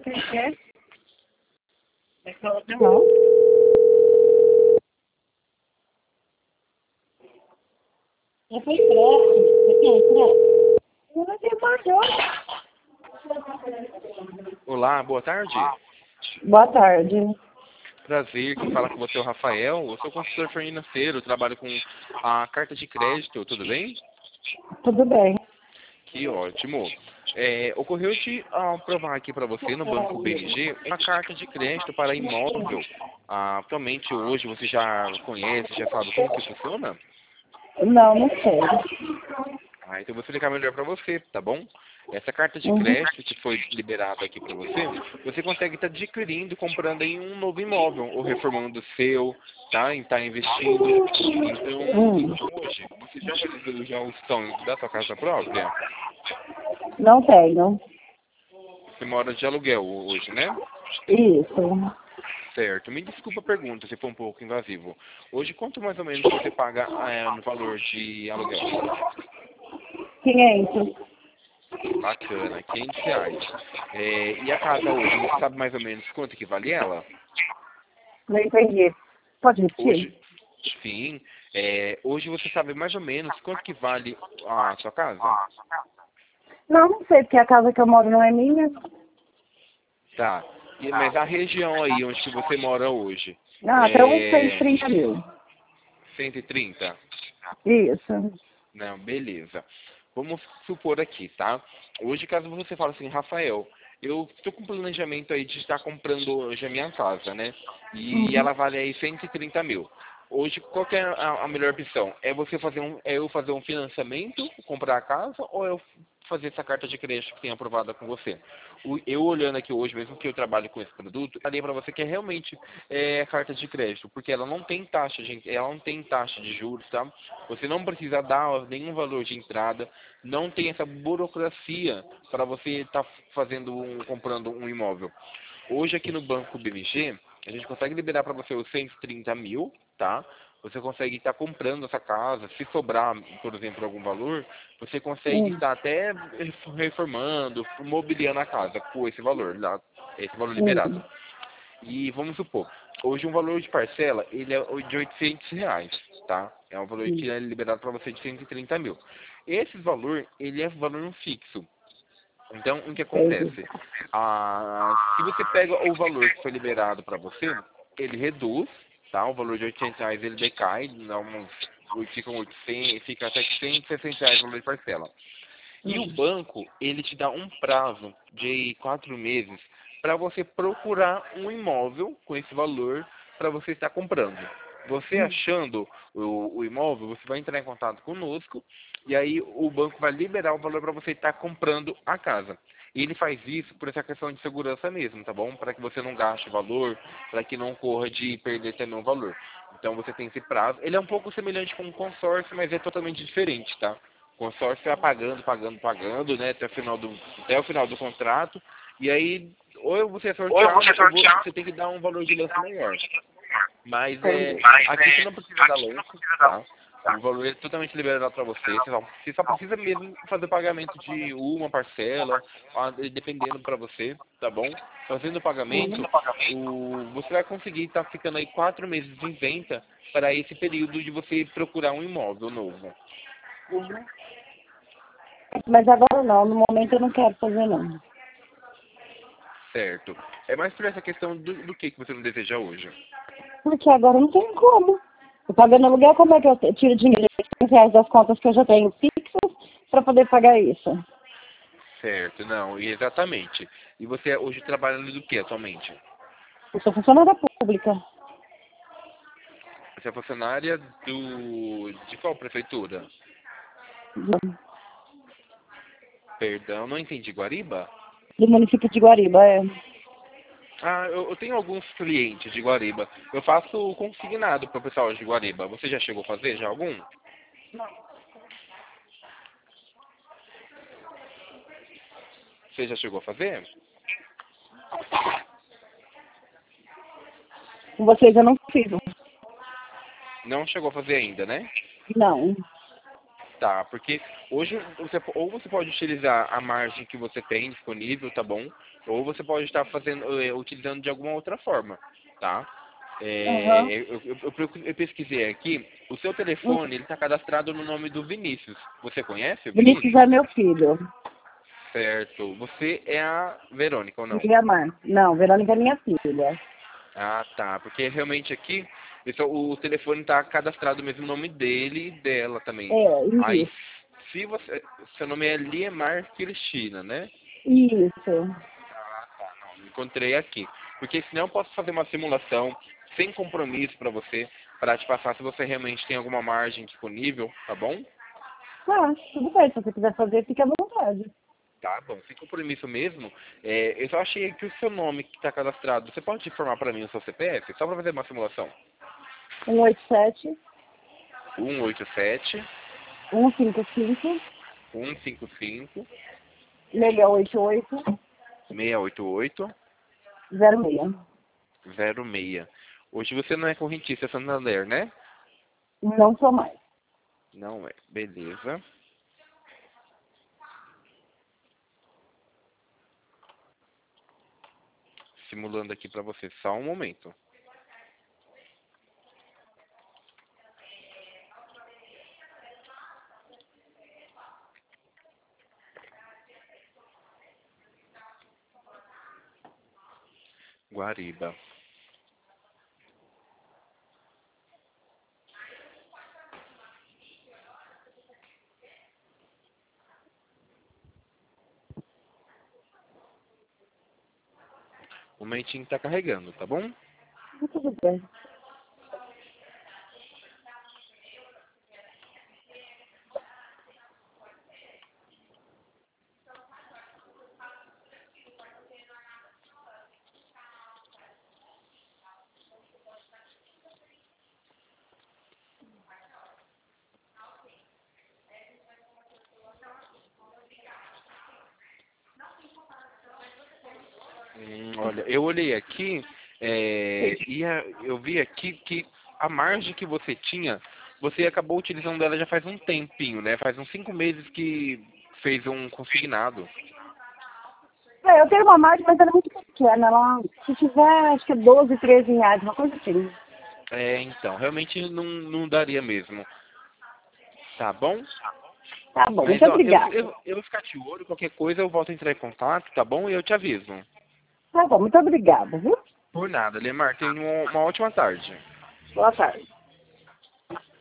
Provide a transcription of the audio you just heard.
quer? É que ela não. Eu fui próximo. Você quer entrar? Eu não tenho patrão. Olá, boa tarde. Boa tarde. Prazer, quem fala com você é o Rafael. Eu sou consultor financeiro, trabalho com a carta de crédito, tudo bem? Tudo bem. Que ótimo. Ocorreu de aprovar aqui para você no Banco BMG uma carta de crédito para imóvel. Atualmente, hoje, você já conhece, já sabe como que funciona? Não, não sei. Então eu vou explicar melhor para você, tá bom? Essa carta de Uhum. crédito que foi liberada aqui para você, você consegue estar adquirindo, comprando em um novo imóvel, ou reformando o seu, tá? E tá investindo. Então, hoje, você já realizou já o sonho da sua casa própria? Não tenho. Você mora de aluguel hoje, né? Isso. Certo. Me desculpa a pergunta, se for um pouco invasivo. Hoje, quanto mais ou menos você paga no valor de aluguel? 500. Bacana, R$ 500. E a casa hoje, você sabe mais ou menos quanto que vale ela? Não entendi. Pode repetir? Hoje, sim. Hoje você sabe mais ou menos quanto que vale a sua casa? Não, não sei, porque a casa que eu moro não é minha. Tá. Mas a região aí onde que você mora hoje? Até uns 130 mil. 130? Isso. Não, beleza. Vamos supor aqui, tá? Hoje, caso você fale assim, Rafael, eu estou com planejamento aí de estar comprando hoje a minha casa, né? E Uhum. ela vale aí 130 mil. Hoje, qual que é a melhor opção? É eu fazer um financiamento, comprar a casa, ou eu fazer essa carta de crédito que tem aprovada com você? Eu olhando aqui hoje, mesmo que eu trabalhe com esse produto, falei para você que é realmente carta de crédito, porque ela não tem taxa, gente, ela não tem taxa de juros, tá? Você não precisa dar nenhum valor de entrada, não tem essa burocracia para você estar comprando um imóvel. Hoje aqui no Banco BMG, a gente consegue liberar para você os 130 mil, tá? Você consegue estar comprando essa casa, se sobrar, por exemplo, algum valor, você consegue Uhum. estar até reformando, mobiliando a casa com esse valor, lá, esse valor liberado. Uhum. E vamos supor, hoje um valor de parcela, ele é de R$ 800, tá? É um valor que é liberado para você de 130 mil. Esse valor, ele é valor fixo. Então, o que Entendi. acontece? Se você pega o valor que foi liberado para você, ele reduz, tá? O valor de R$ 800 ele decai, ficam 800, fica até R$ 160 o valor de parcela. E o banco, ele te dá um prazo de 4 meses para você procurar um imóvel com esse valor para você estar comprando. Você achando o imóvel, você vai entrar em contato conosco e aí o banco vai liberar o valor para você estar comprando a casa. E ele faz isso por essa questão de segurança mesmo, tá bom? Para que você não gaste valor, para que não corra de perder também o valor. Então você tem esse prazo. Ele é um pouco semelhante com um consórcio, mas é totalmente diferente, tá? O consórcio vai pagando, né, até o final do contrato. E aí, ou você é sorteado, ou você tem que dar um valor de lance maior. Mas Entendi. aqui você não precisa dar lance, tá? O valor é totalmente liberado para você. Você só precisa mesmo fazer o pagamento de uma parcela, dependendo para você, tá bom? Fazendo o pagamento, você vai conseguir estar ficando aí 4 meses em venda para esse período de você procurar um imóvel novo. Mas agora não, no momento eu não quero fazer não. Certo. É mais por essa questão do que você não deseja hoje. Porque agora não tem como. Eu pagando aluguel, como é que eu tiro dinheiro de R$ 100 das contas que eu já tenho fixas para poder pagar isso? Certo, não, exatamente. E você hoje trabalha do que atualmente? Eu sou funcionária pública. Você é funcionária de qual prefeitura? Perdão, não entendi. Guariba? Do município de Guariba, é. Eu tenho alguns clientes de Guariba. Eu faço consignado para o pessoal de Guariba. Você já chegou a fazer já algum? Você já chegou a fazer? Com vocês eu não fiz. Não chegou a fazer ainda, né? Não. Tá, porque hoje ou você pode utilizar a margem que você tem disponível, tá bom? Ou você pode estar utilizando de alguma outra forma, tá? Aham. Eu pesquisei aqui, o seu telefone ele está cadastrado no nome do Vinícius. Você conhece o Vinícius Vinícius? é meu filho. Certo. Você é a Verônica ou não? Guilherme. Não, Verônica é minha filha. Ah, tá. Porque realmente aqui, o telefone está cadastrado mesmo no nome dele e dela também. É, Aí, isso. se você, seu nome é Liemar Cristina, né? Isso. Ah, tá. Não, encontrei aqui. Porque senão eu posso fazer uma simulação sem compromisso para você, para te passar se você realmente tem alguma margem disponível, tá bom? Ah, tudo bem. Se você quiser fazer, fique à vontade. Tá bom, sem compromisso mesmo. Eu só achei que o seu nome que está cadastrado, você pode informar para mim o seu CPF? Só para fazer uma simulação. 187 187 155 155 688 688 06. 06. Hoje você não é correntista Santander, né? Não sou mais. Não é. Beleza. Simulando aqui para você, só um momento. Guariba. O momentinho tá carregando, tá bom? Tudo bem. Olha, eu olhei aqui eu vi aqui que a margem que você tinha, você acabou utilizando ela já faz um tempinho, né? Faz uns 5 meses que fez um consignado. Eu tenho uma margem, mas ela é muito pequena. Ela, se tiver, acho que é 12, 13 reais, uma coisa assim. Então, realmente não daria mesmo. Tá bom? Tá bom, Mas, muito ó, obrigada. eu vou ficar de olho, qualquer coisa eu volto a entrar em contato, tá bom? E eu te aviso. Tá bom, muito obrigada, viu? Por nada, Lemar, tenha uma ótima tarde. Boa tarde.